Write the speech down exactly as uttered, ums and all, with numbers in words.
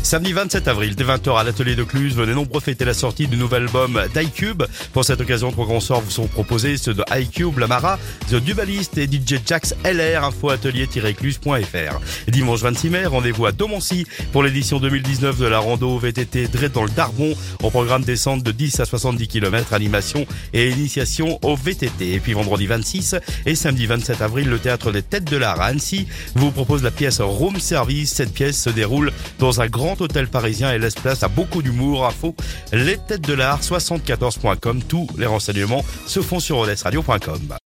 Samedi vingt-sept avril, dès vingt heures à l'atelier de Cluse, venez nombreux fêter la sortie du nouvel album d'iCube. Pour cette occasion, trois grands sorts vous sont proposés, ceux de iCube, Lamara, The Dubalist et D J Jax L R, info atelier-cluse point f r. Dimanche vingt-six mai, rendez-vous à Domancy pour l'édition deux mille dix-neuf de la rando V T T Dret dans le Darbon, au programme descente de dix à soixante-dix kilomètres, animation et initiation au V T T. Et puis vendredi vingt-six et samedi vingt-sept avril, le théâtre des Têtes de l'Art à Annecy vous propose la pièce Room Service. Cette pièce se déroule dans un grand hôtel parisien et laisse place à beaucoup d'humour. Info les têtes de l'art soixante-quatorze point com. Tous les renseignements se font sur odessradio point com.